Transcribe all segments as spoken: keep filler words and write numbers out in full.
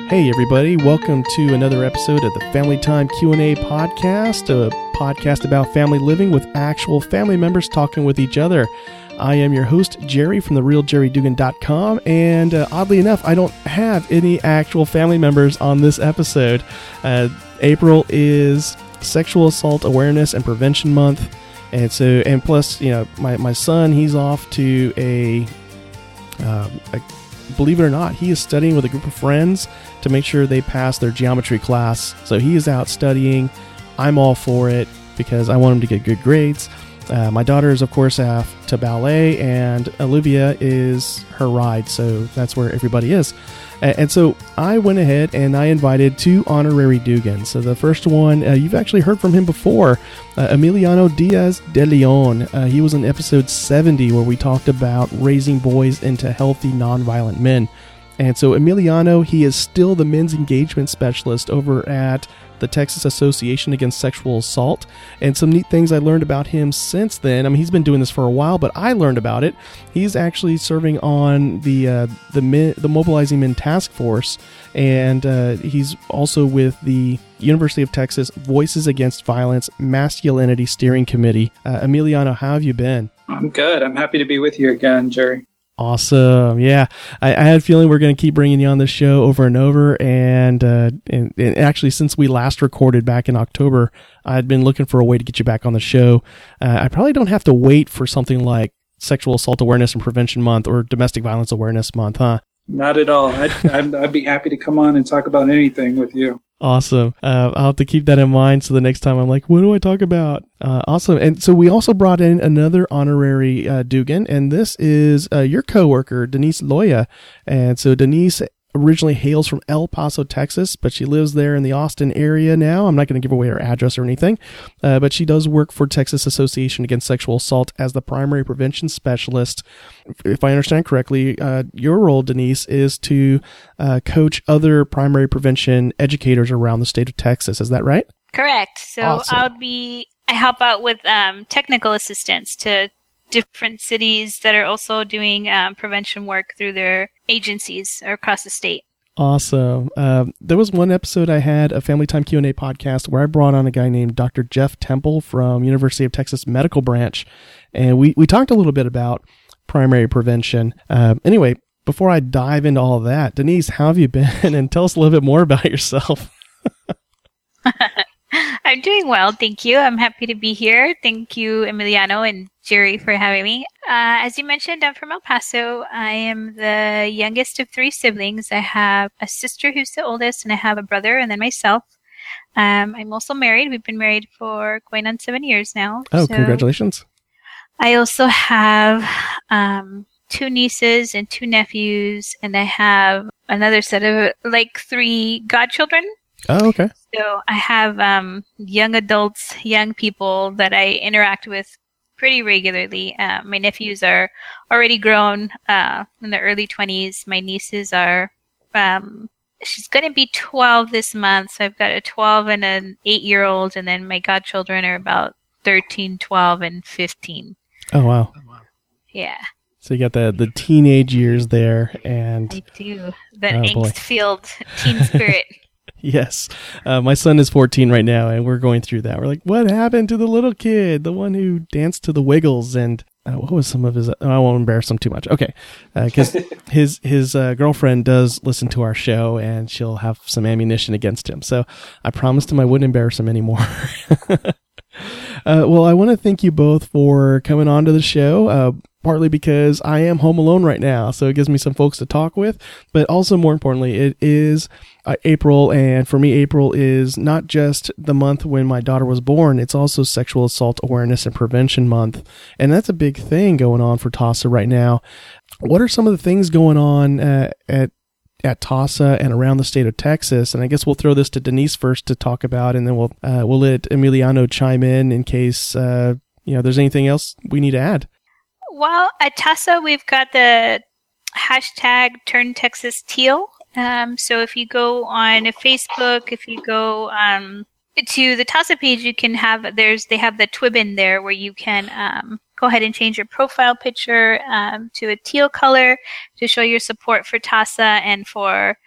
Hey everybody, welcome to another episode of the Family Time Q and A podcast, a podcast about family living with actual family members talking with each other. I am your host, Jerry from the real jerry dugan dot com, and uh, oddly enough, I don't have any actual family members on this episode. Uh, April is Sexual Assault Awareness and Prevention Month, and so, and plus, you know, my, my son, he's off to a, uh, a believe it or not, he is studying with a group of friends to make sure they pass their geometry class. So he is out studying. I'm all for it because I want him to get good grades. Uh, my daughter is, of course, off to ballet, and Olivia is her ride. So that's where everybody is. And so I went ahead and I invited two honorary Dugans. So the first one, uh, you've actually heard from him before, uh, Emiliano Diaz de Leon. Uh, he was in episode seventy where we talked about raising boys into healthy, nonviolent men. And so Emiliano, he is still the men's engagement specialist over at the Texas Association Against Sexual Assault. And some neat things I learned about him since then. I mean, he's been doing this for a while, but I learned about it. He's actually serving on the uh, the men, the Mobilizing Men Task Force, and uh, he's also with the University of Texas Voices Against Violence Masculinity Steering Committee. Uh, Emiliano, how have you been? I'm good. I'm happy to be with you again, Jerry. Awesome. Yeah. I, I had a feeling we're going to keep bringing you on this show over and over. And, uh, and, and actually, since we last recorded back in October, I'd been looking for a way to get you back on the show. Uh, I probably don't have to wait for something like Sexual Assault Awareness and Prevention Month or Domestic Violence Awareness Month, huh? Not at all. I'd, I'd, I'd be happy to come on and talk about anything with you. Awesome. Uh, I'll have to keep that in mind so the next time I'm like, what do I talk about? Uh, awesome. And so we also brought in another honorary uh, Dugan, and this is uh, your coworker, Denise Loya. And so Denise originally hails from El Paso, Texas, but she lives there in the Austin area now. I'm not going to give away her address or anything, uh, but she does work for Texas Association Against Sexual Assault as the primary prevention specialist. If I understand correctly, uh, your role, Denise, is to uh, coach other primary prevention educators around the state of Texas. Is that right? Correct. So Awesome. I would be, I help out with um, technical assistance to different cities that are also doing um, prevention work through their agencies across the state. Awesome. Um, there was one episode I had, a Family Time Q and A podcast, where I brought on a guy named Doctor Jeff Temple from University of Texas Medical Branch, and we, we talked a little bit about primary prevention. Um, anyway, before I dive into all of that, Denise, how have you been? And tell us a little bit more about yourself. I'm doing well, thank you. I'm happy to be here. Thank you, Emiliano and Jerry, for having me. Uh, as you mentioned, I'm from El Paso. I am the youngest of three siblings. I have a sister who's the oldest, and I have a brother, and then myself. Um, I'm also married. We've been married for going on seven years now. Oh, so congratulations. I also have um, two nieces and two nephews, and I have another set of like three godchildren. Oh, okay. So I have um, young adults, young people that I interact with pretty regularly. Uh, my nephews are already grown uh, in their early twenties. My nieces are, um, she's going to be twelve this month. So I've got a twelve and an eight-year-old, and then my godchildren are about thirteen, twelve, and fifteen. Oh, wow. Yeah. So you got the, the teenage years there, and I do. That Oh, boy. angst-filled teen spirit. yes, uh, my son is fourteen right now, and we're going through that. We're like, what happened to the little kid, the one who danced to the Wiggles? And uh, what was some of his? Oh, I won't embarrass him too much. Okay, because uh, his his uh, girlfriend does listen to our show, and she'll have some ammunition against him. So I promised him I wouldn't embarrass him anymore. uh, well, I want to thank you both for coming on to the show. Uh, partly because I am home alone right now, so it gives me some folks to talk with, but also more importantly, it is uh, April, and for me, April is not just the month when my daughter was born, it's also Sexual Assault Awareness and Prevention Month, and that's a big thing going on for TASA right now. What are some of the things going on uh, at at TASA and around the state of Texas? And I guess we'll throw this to Denise first to talk about, and then we'll uh, we'll let Emiliano chime in in case uh, you know there's anything else we need to add. Well, at TASA, we've got the hashtag Turn Texas Teal. Um, so if you go on Facebook, if you go um, to the TASA page, you can have, there's, they have the Twibbon there where you can um, go ahead and change your profile picture um, to a teal color to show your support for TASA and for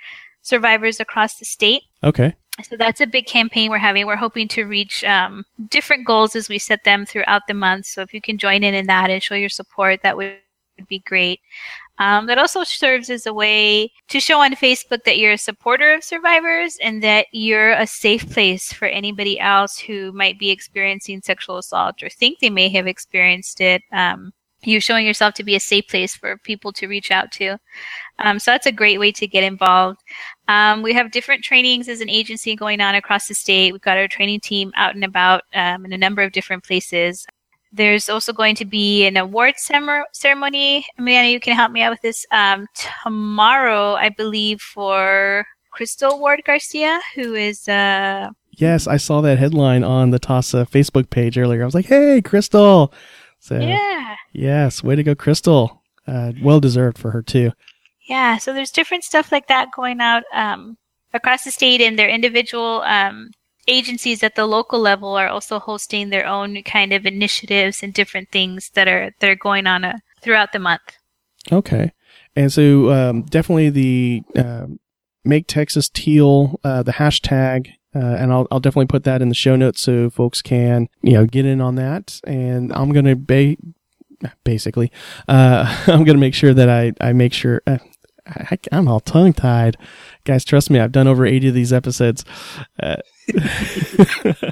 survivors across the state. Okay. So that's a big campaign we're having. We're hoping to reach um, different goals as we set them throughout the month. So if you can join in in that and show your support, that would be great. Um, that also serves as a way to show on Facebook that you're a supporter of survivors and that you're a safe place for anybody else who might be experiencing sexual assault or think they may have experienced it. Um, you're showing yourself to be a safe place for people to reach out to. Um, so that's a great way to get involved. Um, we have different trainings as an agency going on across the state. We've got our training team out and about um, in a number of different places. There's also going to be an awards cem- ceremony. Amanda, you can help me out with this. Um, tomorrow, I believe, for Crystal Ward Garcia, who is... Uh, yes, I saw that headline on the T A S A Facebook page earlier. I was like, hey, Crystal. So, yeah. Yes, way to go, Crystal. Uh, well-deserved for her, too. Yeah, so there's different stuff like that going out um, across the state, and their individual um, agencies at the local level are also hosting their own kind of initiatives and different things that are that are going on uh, throughout the month. Okay, and so um, definitely the uh, Make Texas Teal, uh, the hashtag, uh, and I'll I'll definitely put that in the show notes so folks can you know get in on that. And I'm gonna ba- basically, uh, I'm gonna make sure that I I make sure. Uh, I, I'm all tongue-tied. Guys, trust me, I've done over eighty of these episodes. Uh, uh,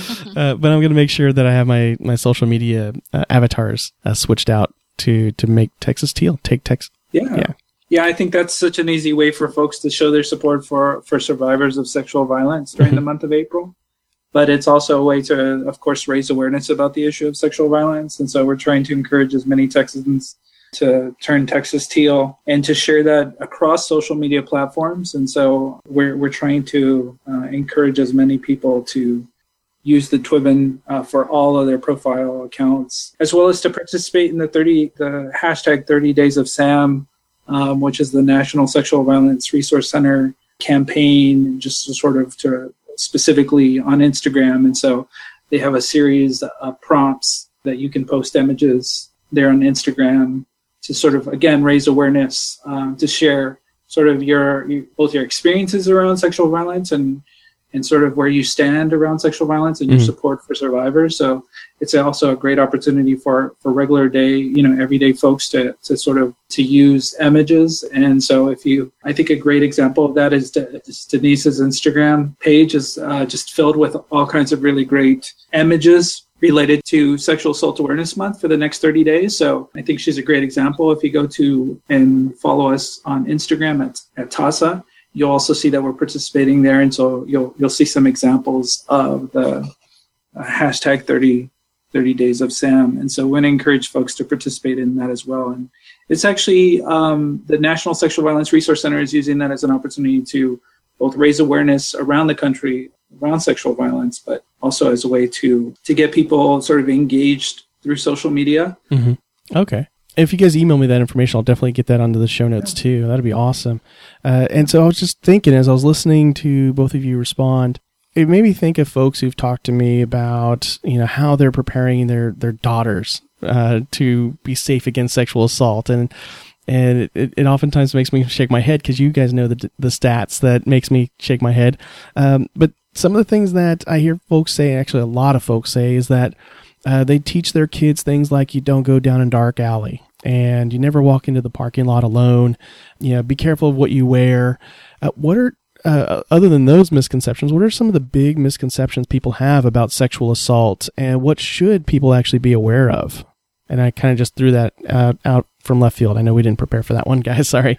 but I'm going to make sure that I have my, my social media uh, avatars uh, switched out to, to Make Texas Teal. Take Texas. Yeah. yeah. Yeah, I think that's such an easy way for folks to show their support for, for survivors of sexual violence during mm-hmm. the month of April. But it's also a way to, of course, raise awareness about the issue of sexual violence. And so we're trying to encourage as many Texans to turn Texas Teal and to share that across social media platforms. And so we're we're trying to uh, encourage as many people to use the Twibbon uh, for all of their profile accounts, as well as to participate in the thirty the hashtag thirty Days of Sam, um, which is the National Sexual Violence Resource Center campaign, just to sort of to specifically on Instagram. And so they have a series of prompts that you can post images there on Instagram to sort of, again, raise awareness, um, to share sort of your, both your experiences around sexual violence and, and sort of where you stand around sexual violence and your mm. support for survivors. So it's also a great opportunity for, for regular day, you know, everyday folks to, to sort of, to use images. And so if you, I think a great example of that is, De- is Denise's Instagram page is uh, just filled with all kinds of really great images related to Sexual Assault Awareness Month for the next thirty days. So I think she's a great example. If you go to and follow us on Instagram at, at T A S A, you'll also see that we're participating there. And so you'll you'll see some examples of the uh, hashtag thirty, thirty Days of Sam. And so we want to encourage folks to participate in that as well. And it's actually um, the National Sexual Violence Resource Center is using that as an opportunity to both raise awareness around the country around sexual violence, but also as a way to to get people sort of engaged through social media. Mm-hmm. Okay. If you guys email me that information, I'll definitely get that onto the show notes yeah. too. That'd be awesome. Uh, and so I was just thinking as I was listening to both of you respond, it made me think of folks who've talked to me about, you know, how they're preparing their, their daughters uh, to be safe against sexual assault. And And it, it oftentimes makes me shake my head because you guys know the the stats that makes me shake my head. Um, but some of the things that I hear folks say, actually a lot of folks say, is that uh, they teach their kids things like you don't go down a dark alley and you never walk into the parking lot alone. You know, be careful of what you wear. Uh, what are uh, other than those misconceptions, what are some of the big misconceptions people have about sexual assault, and what should people actually be aware of? And I kind of just threw that out, out from left field. I know we didn't prepare for that one, guys. Sorry.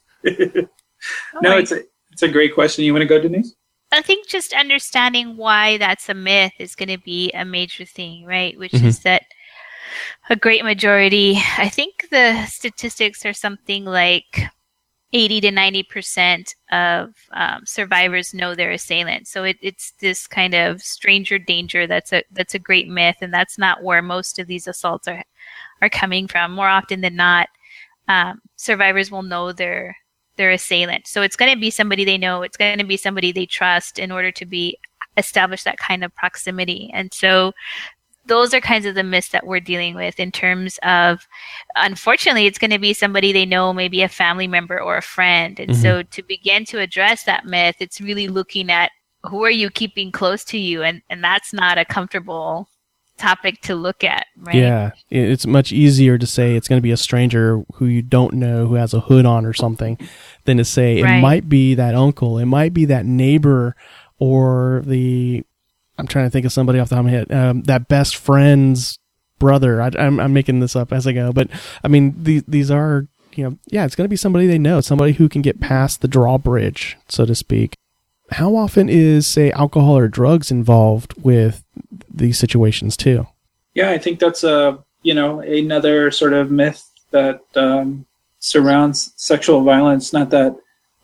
No, it's a it's a great question. You want to go, Denise? I think just understanding why that's a myth is going to be a major thing, right? Which mm-hmm. is that a great majority, I think the statistics are something like eighty to ninety percent of um, survivors know their assailant. So it, it's this kind of stranger danger that's a that's a great myth, and that's not where most of these assaults are are coming from. More often than not, um, survivors will know their their assailant. So it's going to be somebody they know. It's going to be somebody they trust in order to be establish that kind of proximity. And so those are kinds of the myths that we're dealing with in terms of, unfortunately, it's going to be somebody they know, maybe a family member or a friend. And mm-hmm. so to begin to address that myth, it's really looking at who are you keeping close to you? And, and that's not a comfortable topic to look at, right? Yeah. It's much easier to say it's going to be a stranger who you don't know who has a hood on or something than to say right. it might be that uncle, it might be that neighbor or the... I'm trying to think of somebody off the top of my head. Um, that best friend's brother. I, I'm, I'm making this up as I go, but I mean, these these are, you know, yeah, it's going to be somebody they know, somebody who can get past the drawbridge, so to speak. How often is, say, alcohol or drugs involved with these situations too? Yeah, I think that's a you know another sort of myth that um, surrounds sexual violence. Not that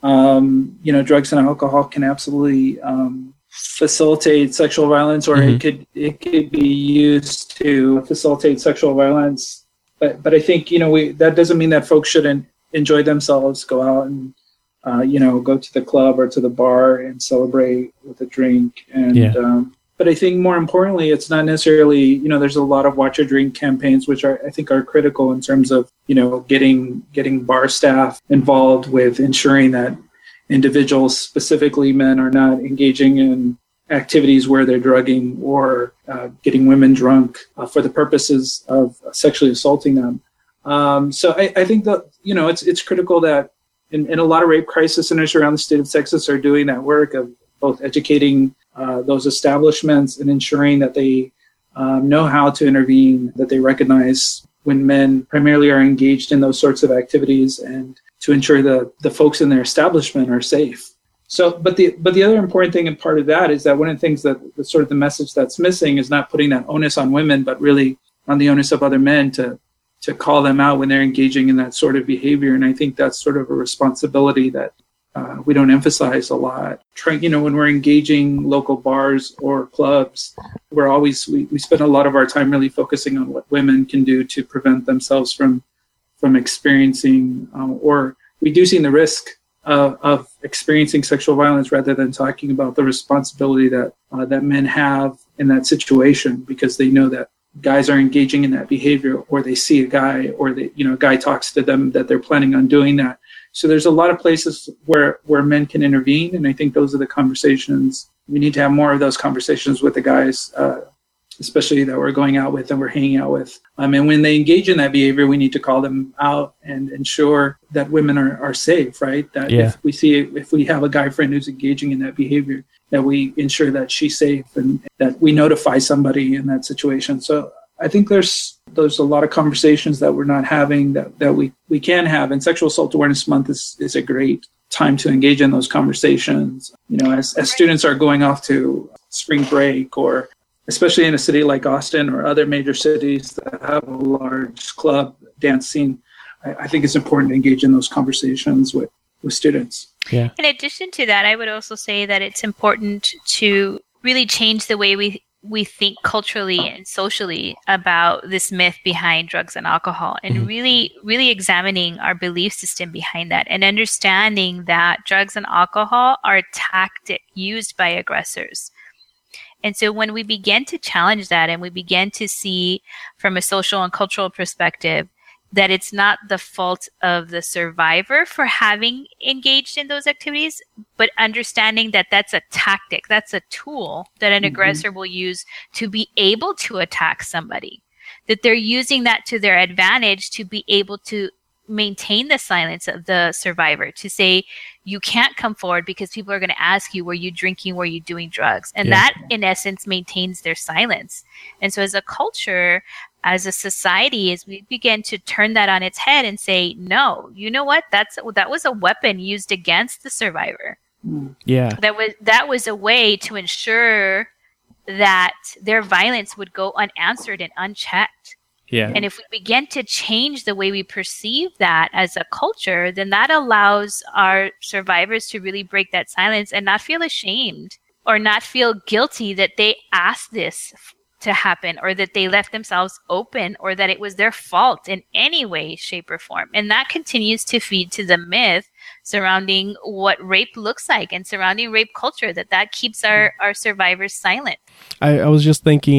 um, you know drugs and alcohol can absolutely um, facilitate sexual violence, or mm-hmm. it could it could be used to facilitate sexual violence. But but I think you know we that doesn't mean that folks shouldn't enjoy themselves, go out and uh, you know go to the club or to the bar and celebrate with a drink. And yeah. um, but I think more importantly, it's not necessarily you know there's a lot of watch your drink campaigns which are I think are critical in terms of you know getting getting bar staff involved with ensuring that individuals, specifically men, are not engaging in activities where they're drugging or uh, getting women drunk uh, for the purposes of sexually assaulting them. Um, so I, I think that, you know, it's it's critical that in, in a lot of rape crisis centers around the state of Texas are doing that work of both educating uh, those establishments and ensuring that they um, know how to intervene, that they recognize when men primarily are engaged in those sorts of activities, and to ensure that the folks in their establishment are safe. So, but the but the other important thing and part of that is that one of the things that the sort of the message that's missing is not putting that onus on women, but really on the onus of other men to to call them out when they're engaging in that sort of behavior. And I think that's sort of a responsibility that uh, we don't emphasize a lot. Trying, you know, when we're engaging local bars or clubs, we're always we, we spend a lot of our time really focusing on what women can do to prevent themselves from from experiencing um, or reducing the risk of, of experiencing sexual violence, rather than talking about the responsibility that uh, that men have in that situation, because they know that guys are engaging in that behavior, or they see a guy, or they, you know, a guy talks to them that they're planning on doing that. So there's a lot of places where, where men can intervene. And I think those are the conversations. We need to have more of those conversations with the guys, uh, especially that we're going out with and we're hanging out with. Um, and when they engage in that behavior, we need to call them out and ensure that women are, are safe, right? That yeah. if we see, if we have a guy friend who's engaging in that behavior, that we ensure that she's safe and that we notify somebody in that situation. So I think there's there's a lot of conversations that we're not having that, that we, we can have. And Sexual Assault Awareness Month is, is a great time to engage in those conversations. You know, as, as students are going off to spring break, or especially in a city like Austin or other major cities that have a large club dance scene, I, I think it's important to engage in those conversations with, with students. Yeah. In addition to that, I would also say that it's important to really change the way we we think culturally and socially about this myth behind drugs and alcohol, and mm-hmm. really, really examining our belief system behind that, and understanding that drugs and alcohol are a tactic used by aggressors. And so when we begin to challenge that, and we begin to see from a social and cultural perspective that it's not the fault of the survivor for having engaged in those activities, but understanding that that's a tactic, that's a tool that an mm-hmm. aggressor will use to be able to attack somebody, that they're using that to their advantage to be able to maintain the silence of the survivor, to say, you can't come forward because people are going to ask you, were you drinking, were you doing drugs? And yeah. that, in essence, maintains their silence. And so as a culture, as a society, as we begin to turn that on its head and say, no, you know what? That's that was a weapon used against the survivor. Yeah. That was that was a way to ensure that their violence would go unanswered and unchecked. Yeah. And if we begin to change the way we perceive that as a culture, then that allows our survivors to really break that silence and not feel ashamed or not feel guilty that they asked this to happen, or that they left themselves open, or that it was their fault in any way, shape, or form. And that continues to feed to the myth surrounding what rape looks like and surrounding rape culture, that that keeps our, our survivors silent. I, I was just thinking,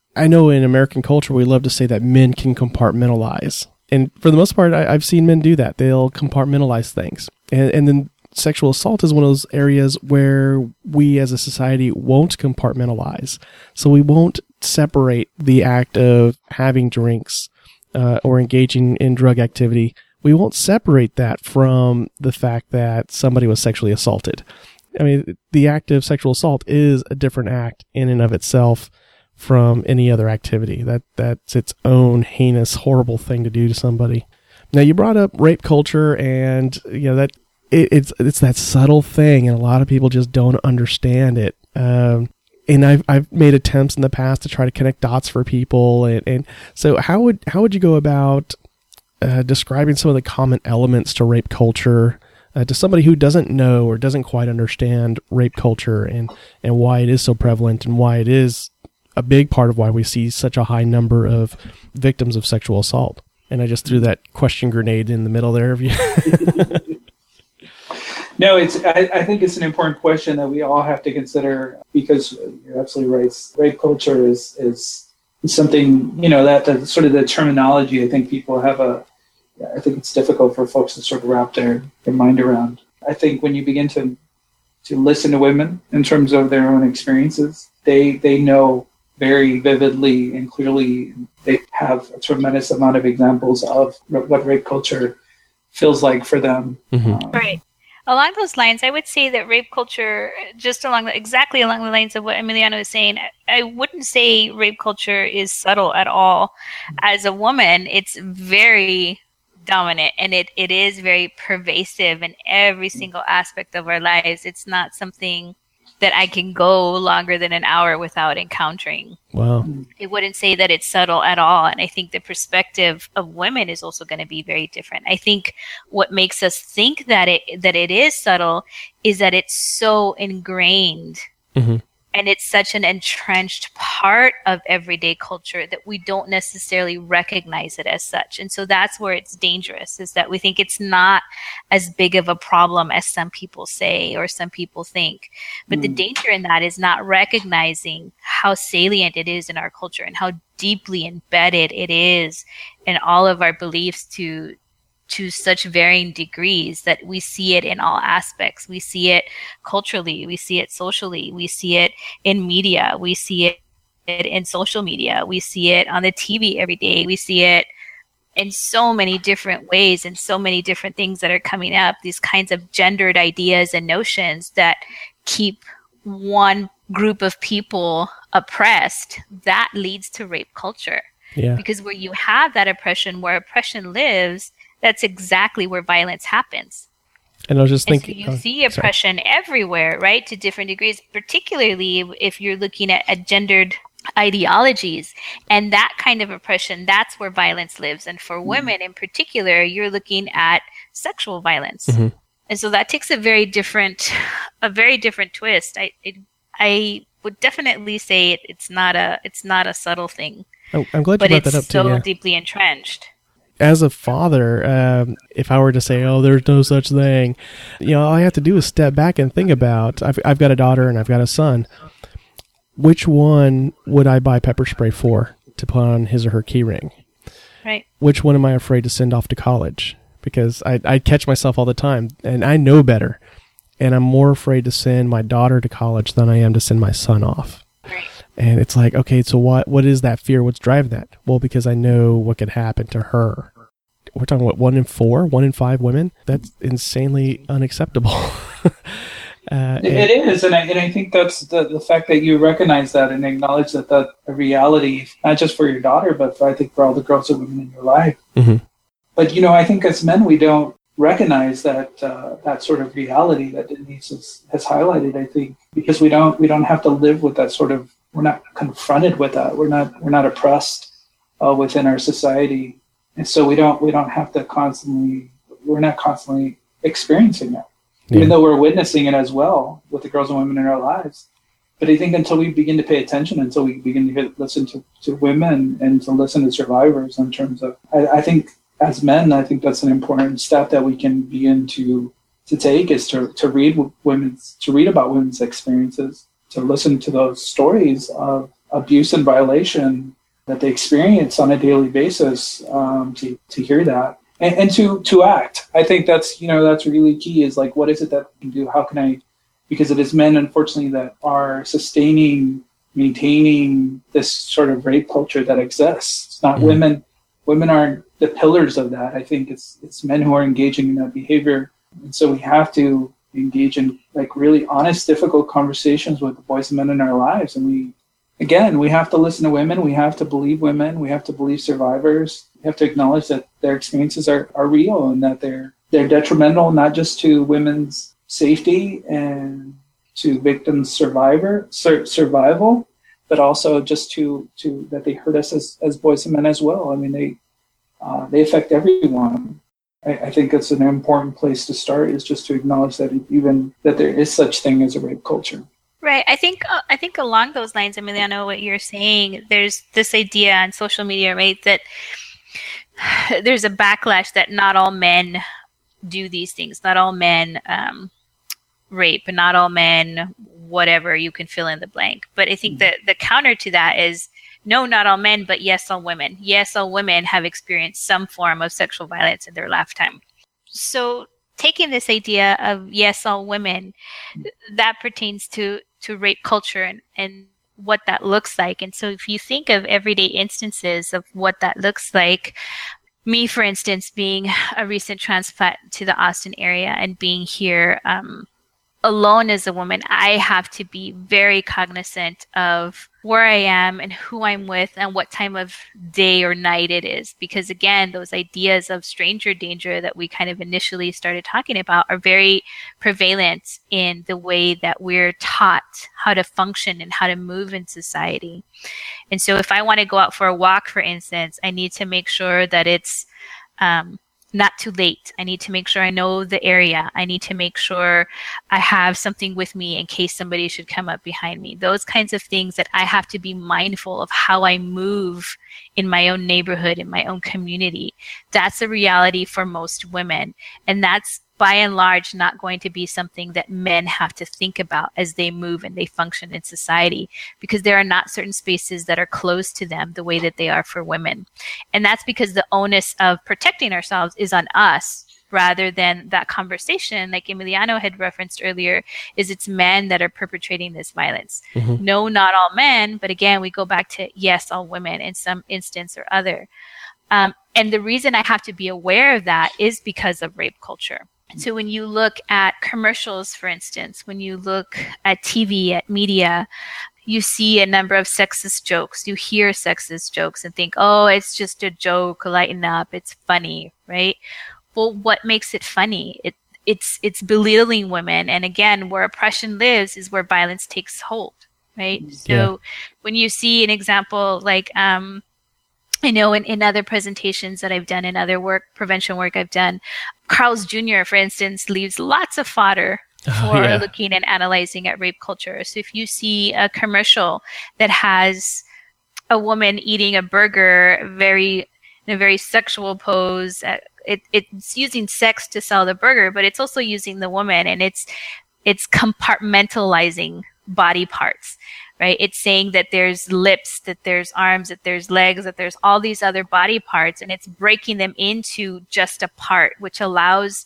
I know in American culture, we love to say that men can compartmentalize. And for the most part, I, I've seen men do that. They'll compartmentalize things. And, and then sexual assault is one of those areas where we as a society won't compartmentalize. So we won't separate the act of having drinks uh, or engaging in drug activity. We won't separate that from the fact that somebody was sexually assaulted. I mean, the act of sexual assault is a different act in and of itself from any other activity. That that's its own heinous, horrible thing to do to somebody. Now, you brought up rape culture, and you know that it, it's it's that subtle thing, and a lot of people just don't understand it. Um, and I've I've made attempts in the past to try to connect dots for people, and, and so how would how would you go about uh, describing some of the common elements to rape culture uh, to somebody who doesn't know or doesn't quite understand rape culture and and why it is so prevalent and why it is a big part of why we see such a high number of victims of sexual assault? And I just threw that question grenade in the middle there of you. No, it's. I, I think it's an important question that we all have to consider, because you're absolutely right. Rape culture is is something, you know, that, that sort of the terminology. I think people have a. I think it's difficult for folks to sort of wrap their, their mind around. I think when you begin to to listen to women in terms of their own experiences, they they know very vividly and clearly. They have a tremendous amount of examples of what rape culture feels like for them. Mm-hmm. Um, Right. Along those lines, I would say that rape culture, just along the, exactly along the lines of what Emiliano is saying, I wouldn't say rape culture is subtle at all. As a woman, it's very dominant, and it, it is very pervasive in every single aspect of our lives. It's not something that I can go longer than an hour without encountering. Wow. I wouldn't say that it's subtle at all. And I think the perspective of women is also going to be very different. I think what makes us think that it that it is subtle is that it's so ingrained. Mm-hmm. And it's such an entrenched part of everyday culture that we don't necessarily recognize it as such. And so that's where it's dangerous, is that we think it's not as big of a problem as some people say or some people think. But mm. the danger in that is not recognizing how salient it is in our culture and how deeply embedded it is in all of our beliefs to to such varying degrees that we see it in all aspects. We see it culturally, we see it socially, we see it in media, we see it in social media, we see it on the T V every day, we see it in so many different ways and so many different things that are coming up, these kinds of gendered ideas and notions that keep one group of people oppressed. That leads to rape culture. Yeah. Because where you have that oppression, where oppression lives, that's exactly where violence happens. And I was just and thinking, so you oh, see oppression sorry. everywhere, right? To different degrees, particularly if you're looking at, at gendered ideologies and that kind of oppression, that's where violence lives. And for mm-hmm. women in particular, you're looking at sexual violence. Mm-hmm. And so that takes a very different, a very different twist. I, it, I would definitely say it, it's not a, it's not a subtle thing. Oh, I'm glad you brought that up too. But it's so yeah. deeply entrenched. As a father, um, if I were to say, oh, there's no such thing, you know, all I have to do is step back and think about, I've, I've got a daughter and I've got a son. Which one would I buy pepper spray for to put on his or her key ring? Right. Which one am I afraid to send off to college? Because I, I catch myself all the time, and I know better. And I'm more afraid to send my daughter to college than I am to send my son off. Right. And it's like, okay, so what? What is that fear? What's driving that? Well, because I know what could happen to her. We're talking, what, one in four, one in five women? That's insanely unacceptable. uh, it, it is, and I, and I think that's the, the fact that you recognize that and acknowledge that that's a reality, not just for your daughter, but for, I think for all the girls and women in your life. Mm-hmm. But, you know, I think as men, we don't recognize that uh, that sort of reality that Denise has, has highlighted, I think, because we don't we don't have to live with that sort of, we're not confronted with that. We're not we're not oppressed uh, within our society. And so we don't we don't have to constantly, we're not constantly experiencing that, yeah. even though we're witnessing it as well with the girls and women in our lives. But I think until we begin to pay attention, until we begin to hear, listen to, to women and to listen to survivors in terms of, I, I think as men, I think that's an important step that we can begin to to take, is to, to read women's, to read about women's experiences, to listen to those stories of abuse and violation that they experience on a daily basis, um, to, to hear that and, and to, to act. I think that's, you know, that's really key, is like, what is it that we can do? How can I, because it is men, unfortunately, that are sustaining, maintaining this sort of rape culture that exists. It's not mm-hmm. women. Women aren't the pillars of that. I think it's, it's men who are engaging in that behavior. And so we have to engage in like really honest, difficult conversations with the boys and men in our lives. And we, again, we have to listen to women. We have to believe women. We have to believe survivors. We have to acknowledge that their experiences are, are real and that they're they're detrimental, not just to women's safety and to victims' survivor sur- survival, but also just to to that they hurt us as, as boys and men as well. I mean, they uh, they affect everyone. I, I think it's an important place to start, is just to acknowledge that even that there is such thing as a rape culture. Right. I think uh, I think along those lines, Emiliano, what you're saying, there's this idea on social media, right, that there's a backlash that not all men do these things, not all men um, rape, and not all men, whatever, you can fill in the blank. But I think that the counter to that is, no, not all men, but yes, all women. Yes, all women have experienced some form of sexual violence in their lifetime. So taking this idea of yes, all women, that pertains to, to rape culture and, and what that looks like. And so if you think of everyday instances of what that looks like, me, for instance, being a recent transplant to the Austin area and being here um, alone as a woman, I have to be very cognizant of where I am and who I'm with and what time of day or night it is. Because again, those ideas of stranger danger that we kind of initially started talking about are very prevalent in the way that we're taught how to function and how to move in society. And so if I want to go out for a walk, for instance, I need to make sure that it's um, not too late. I need to make sure I know the area. I need to make sure I have something with me in case somebody should come up behind me. Those kinds of things that I have to be mindful of how I move in my own neighborhood, in my own community. That's a reality for most women. And that's by and large not going to be something that men have to think about as they move and they function in society, because there are not certain spaces that are closed to them the way that they are for women. And that's because the onus of protecting ourselves is on us, rather than that conversation, like Emiliano had referenced earlier, is it's men that are perpetrating this violence. Mm-hmm. No, not all men, but again, we go back to yes, all women in some instance or other. Um, and the reason I have to be aware of that is because of rape culture. So when you look at commercials, for instance, when you look at T V, at media, you see a number of sexist jokes. You hear sexist jokes and think, oh, it's just a joke, lighten up, it's funny, right? Well, what makes it funny? It, it's it's belittling women. And again, where oppression lives is where violence takes hold, right? Yeah. So when you see an example like, um, I know in, in other presentations that I've done, in other work, prevention work I've done, Carl's Junior, for instance, leaves lots of fodder for oh, yeah. looking and analyzing at rape culture. So if you see a commercial that has a woman eating a burger very in a very sexual pose, it, it's using sex to sell the burger, but it's also using the woman, and it's it's compartmentalizing body parts. Right? It's saying that there's lips, that there's arms, that there's legs, that there's all these other body parts, and it's breaking them into just a part, which allows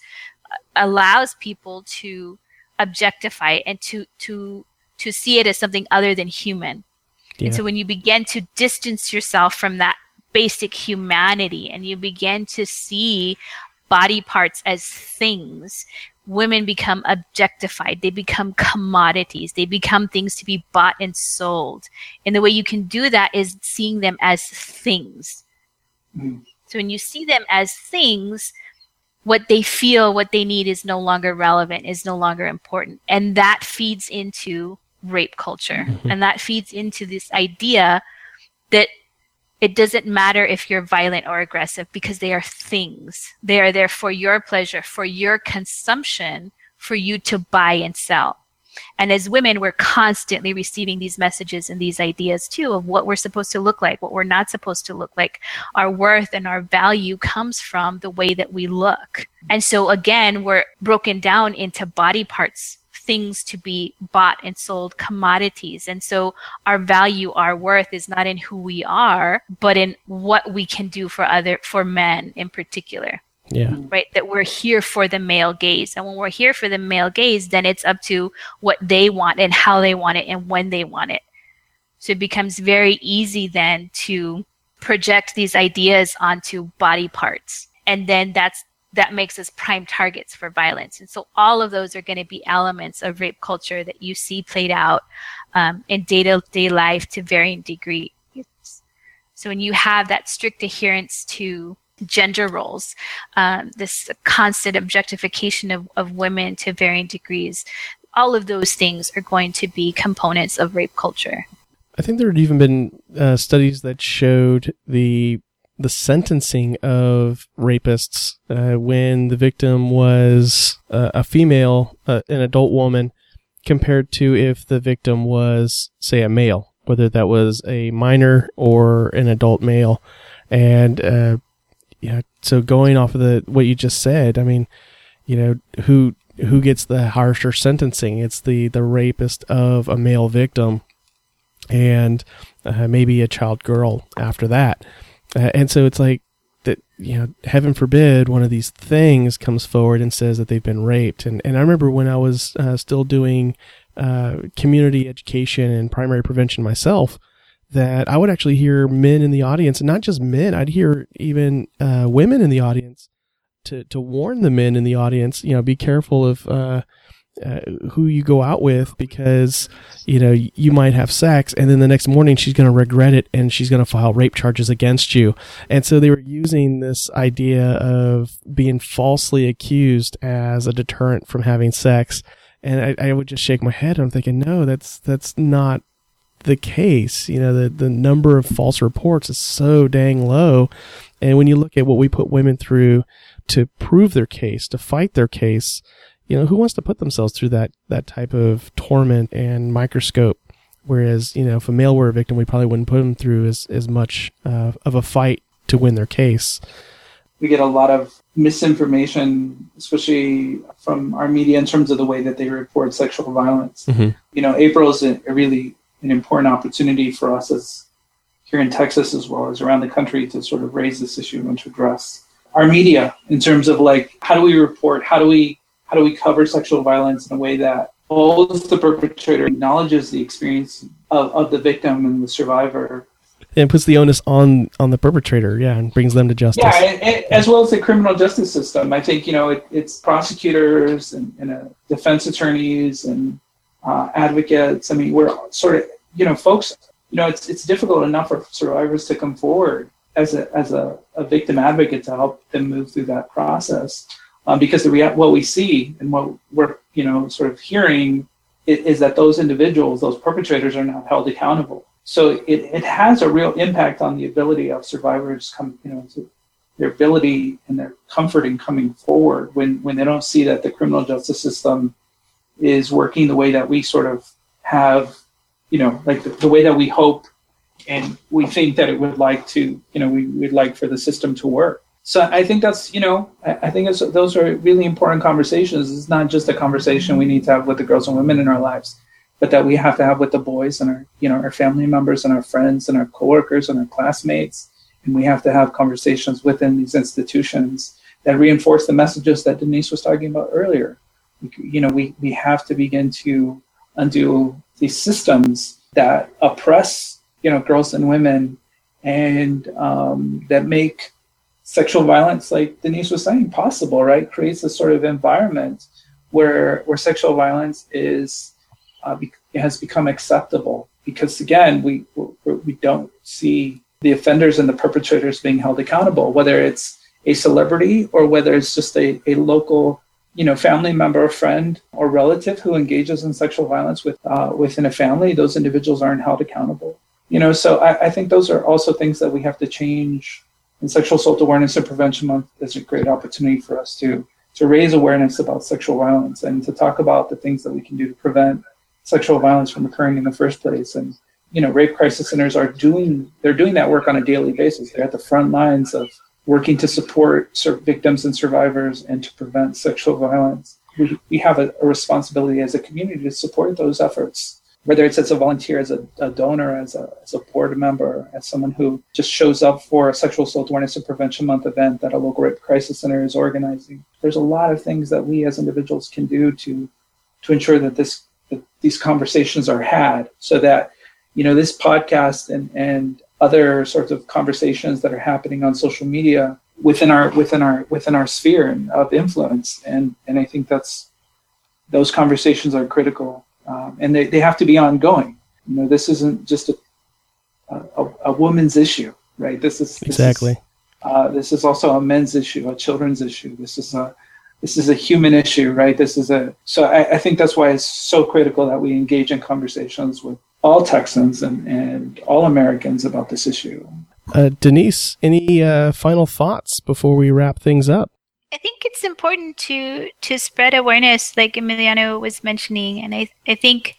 allows people to objectify and to to to see it as something other than human. Yeah. And so when you begin to distance yourself from that basic humanity and you begin to see body parts as things, women become objectified. They become commodities. They become things to be bought and sold. And the way you can do that is seeing them as things. Mm. So when you see them as things, what they feel, what they need is no longer relevant, is no longer important. And that feeds into rape culture. Mm-hmm. And that feeds into this idea that it doesn't matter if you're violent or aggressive, because they are things. They are there for your pleasure, for your consumption, for you to buy and sell. And as women, we're constantly receiving these messages and these ideas too of what we're supposed to look like, what we're not supposed to look like. Our worth and our value comes from the way that we look. And so again, we're broken down into body parts things to be bought and sold, commodities. And so our value, our worth is not in who we are, but in what we can do for other, for men in particular. Yeah. Right. That we're here for the male gaze. And when we're here for the male gaze, then it's up to what they want and how they want it and when they want it. So it becomes very easy then to project these ideas onto body parts. And then that's that makes us prime targets for violence. And so all of those are going to be elements of rape culture that you see played out um, in day-to-day life to varying degrees. So when you have that strict adherence to gender roles, um, this constant objectification of, of women to varying degrees, all of those things are going to be components of rape culture. I think there had even been uh, studies that showed the the sentencing of rapists uh, when the victim was uh, a female, uh, an adult woman, compared to if the victim was, say, a male, whether that was a minor or an adult male. And uh, yeah, so going off of the what you just said, I mean, you know, who who gets the harsher sentencing? It's the the rapist of a male victim, and uh, maybe a child girl after that. Uh, and so it's like that, you know, heaven forbid one of these things comes forward and says that they've been raped. And, and I remember when I was uh, still doing uh, community education and primary prevention myself, that I would actually hear men in the audience, and not just men, I'd hear even uh, women in the audience to, to warn the men in the audience, you know, be careful of uh, uh, who you go out with, because, you know, you might have sex and then the next morning she's going to regret it and she's going to file rape charges against you. And so they were using this idea of being falsely accused as a deterrent from having sex. And I, I would just shake my head. I'm thinking, no, that's, that's not the case. You know, the, the number of false reports is so dang low. And when you look at what we put women through to prove their case, to fight their case, you know, who wants to put themselves through that, that type of torment and microscope? Whereas, you know, if a male were a victim, we probably wouldn't put them through as, as much uh, of a fight to win their case. We get a lot of misinformation, especially from our media, in terms of the way that they report sexual violence. Mm-hmm. You know, April is a, a really an important opportunity for us as here in Texas, as well as around the country, to sort of raise this issue and to address our media in terms of, like, how do we report, how do we How do we cover sexual violence in a way that both the perpetrator acknowledges the experience of, of the victim and the survivor, and puts the onus on, on the perpetrator, yeah, and brings them to justice. Yeah, and, and, as well as the criminal justice system. I think, you know, it, it's prosecutors and, and uh, defense attorneys and uh, advocates. I mean, we're sort of, you know, folks, you know, it's it's difficult enough for survivors to come forward as a as a, a victim advocate to help them move through that process. Um, because the rea- what we see and what we're, you know, sort of hearing is, is that those individuals, those perpetrators, are not held accountable. So it, it has a real impact on the ability of survivors, come, you know, to their ability and their comfort in coming forward when, when they don't see that the criminal justice system is working the way that we sort of have, you know, like the, the way that we hope and we think that it would like to, you know, we would like for the system to work. So I think that's, you know, I think it's, those are really important conversations. It's not just a conversation we need to have with the girls and women in our lives, but that we have to have with the boys and our, you know, our family members and our friends and our coworkers and our classmates. And we have to have conversations within these institutions that reinforce the messages that Denise was talking about earlier. You know, we, we have to begin to undo these systems that oppress, you know, girls and women and um, that make sexual violence, like Denise was saying, possible, right? Creates a sort of environment where where sexual violence is uh, be, has become acceptable. Because again, we we don't see the offenders and the perpetrators being held accountable, whether it's a celebrity or whether it's just a, a local, you know, family member, or friend, or relative who engages in sexual violence with uh, within a family. Those individuals aren't held accountable. You know, so I, I think those are also things that we have to change. And Sexual Assault Awareness and Prevention Month is a great opportunity for us to to raise awareness about sexual violence and to talk about the things that we can do to prevent sexual violence from occurring in the first place. And, you know, rape crisis centers are doing, they're doing that work on a daily basis. They're at the front lines of working to support victims and survivors and to prevent sexual violence. we, we have a, a responsibility as a community to support those efforts, whether it's as a volunteer, as a, a donor, as a, as a board member, as someone who just shows up for a Sexual Assault Awareness and Prevention Month event that a local rape crisis center is organizing. There's a lot of things that we as individuals can do to to ensure that this that these conversations are had, so that, you know, this podcast and, and other sorts of conversations that are happening on social media within our within our within our sphere of influence. And and I think that's those conversations are critical. Um, and they, they have to be ongoing. You know, this isn't just a a, a woman's issue, right? This is this exactly. Is, uh, this is also a men's issue, a children's issue. This is a this is a human issue, right? This is a so I, I think that's why it's so critical that we engage in conversations with all Texans and, and all Americans about this issue. Uh, Denise, any uh, final thoughts before we wrap things up? I think it's important to to spread awareness, like Emiliano was mentioning, and I I think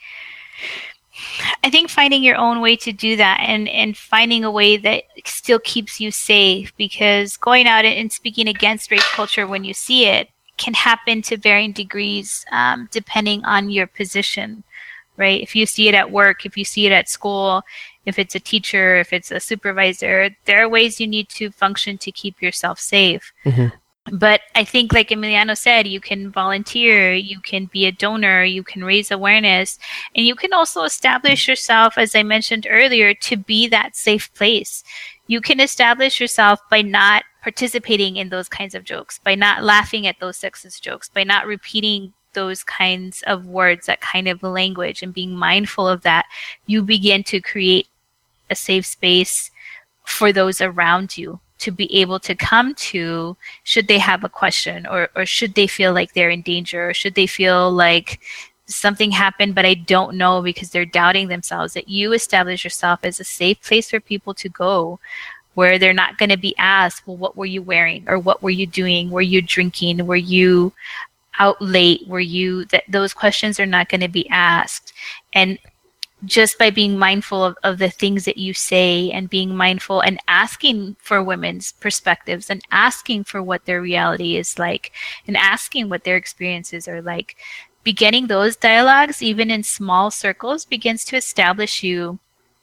I think finding your own way to do that, and and finding a way that still keeps you safe, because going out and speaking against rape culture when you see it can happen to varying degrees, um, depending on your position, right? If you see it at work, if you see it at school, if it's a teacher, if it's a supervisor, there are ways you need to function to keep yourself safe. Mm-hmm. But I think, like Emiliano said, you can volunteer, you can be a donor, you can raise awareness, and you can also establish yourself, as I mentioned earlier, to be that safe place. You can establish yourself by not participating in those kinds of jokes, by not laughing at those sexist jokes, by not repeating those kinds of words, that kind of language, and being mindful of that. You begin to create a safe space for those around you to be able to come to, should they have a question, or, or should they feel like they're in danger, or should they feel like something happened but I don't know because they're doubting themselves, that you establish yourself as a safe place for people to go, where they're not going to be asked, well, what were you wearing, or what were you doing, were you drinking, were you out late, were you, that those questions are not going to be asked. And just by being mindful of, of the things that you say, and being mindful and asking for women's perspectives, and asking for what their reality is like, and asking what their experiences are like, beginning those dialogues, even in small circles, begins to establish you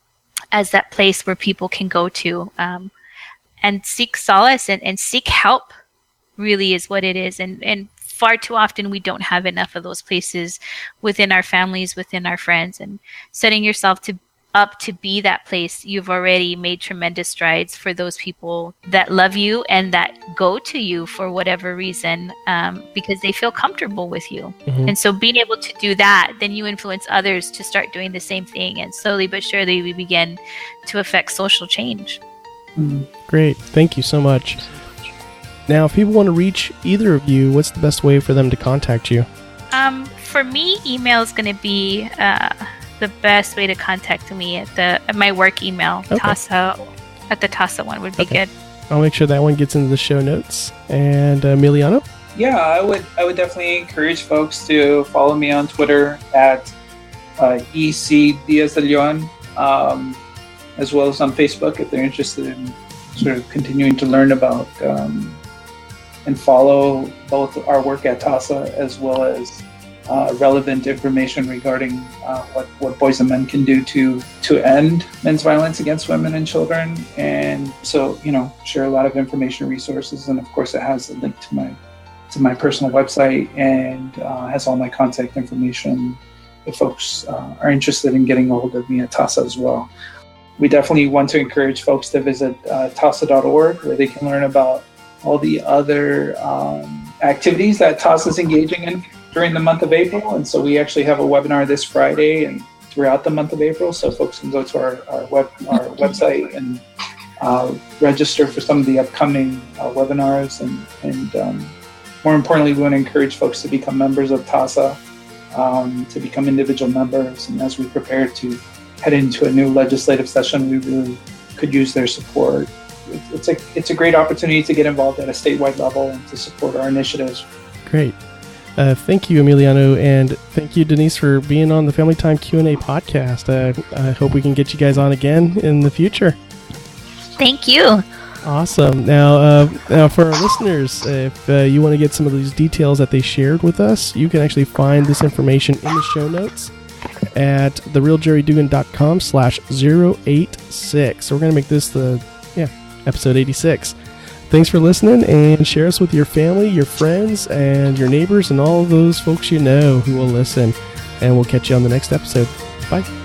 as that place where people can go to um, and seek solace and, and seek help, really is what it is. And, and far too often we don't have enough of those places within our families, within our friends, and setting yourself to up to be that place. You've already made tremendous strides for those people that love you and that go to you for whatever reason, um, because they feel comfortable with you. Mm-hmm. And so being able to do that, then you influence others to start doing the same thing. And slowly but surely we begin to affect social change. Mm-hmm. Great. Thank you so much. Now, if people want to reach either of you, what's the best way for them to contact you? Um, for me, email is going to be uh, the best way to contact me at the at my work email. Okay. Tasa at the Tasa one would be okay. good. I'll make sure that one gets into the show notes. And uh, Emiliano? Yeah, I would I would definitely encourage folks to follow me on Twitter at uh, E C Diaz de Leon, um, as well as on Facebook if they're interested in sort of continuing to learn about um, and follow both our work at Tasa as well as uh, relevant information regarding uh, what, what Boys and Men can do to to end men's violence against women and children. And so, you know, share a lot of information resources. And of course, it has a link to my to my personal website, and uh, has all my contact information if folks uh, are interested in getting a hold of me at Tasa as well. We definitely want to encourage folks to visit uh, tasa dot org, where they can learn about all the other um, activities that Tasa is engaging in during the month of April. And so we actually have a webinar this Friday and throughout the month of April. So folks can go to our, our, web, our website and uh, register for some of the upcoming uh, webinars. And, and um, more importantly, we want to encourage folks to become members of Tasa, um, to become individual members. And as we prepare to head into a new legislative session, we really could use their support. It's a it's a great opportunity to get involved at a statewide level and to support our initiatives. Great. Uh, thank you, Emiliano, and thank you, Denise, for being on the Family Time Q and A podcast. Uh, I hope we can get you guys on again in the future. Thank you. Awesome. Now, uh, now for our listeners, if uh, you want to get some of these details that they shared with us, you can actually find this information in the show notes at therealjerrydugan.com slash 086. So we're going to make this the, yeah, episode eighty-six. Thanks for listening, and share us with your family, your friends, and your neighbors, and all those folks you know who will listen. And we'll catch you on the next episode. Bye.